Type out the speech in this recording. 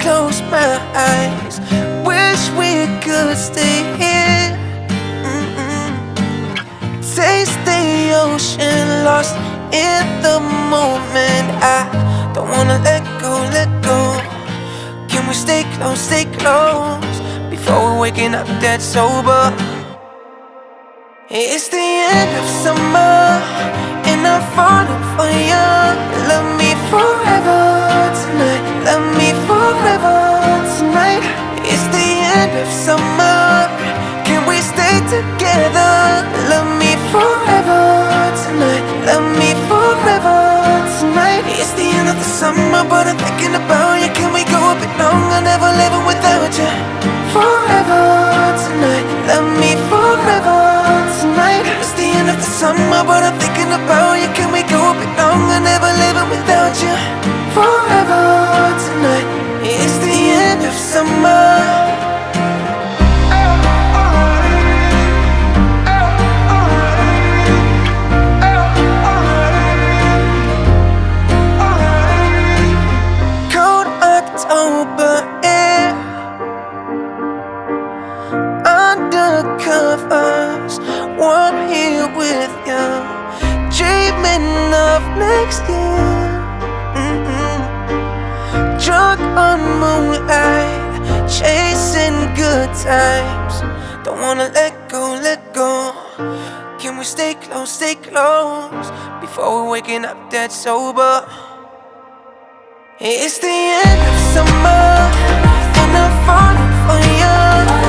close my eyes, wish we could stay here. Taste the ocean, lost in the moment. I don't wanna let go, let go. Can we stay close before we're waking up dead sober? It's the end of summer and I'm falling for you. Love me forever tonight, love me forever tonight. It's the end of summer, can we stay together? Love me forever tonight, love me forever tonight. It's the end of the summer, but I'm thinking about you. Can we go a bit longer, never living without you? Forever tonight, love me forever tonight. It's the end of the summer, but I'm thinking about you. Can we go a bit longer, never living without you? Forever tonight, it's the end of summer. October air, undercovers, warm here with you, dreaming of next year. Drunk on moonlight, chasing good times. Don't wanna let go, let go. Can we stay close before we're waking up dead sober? It's the end of summer and I'm falling for you.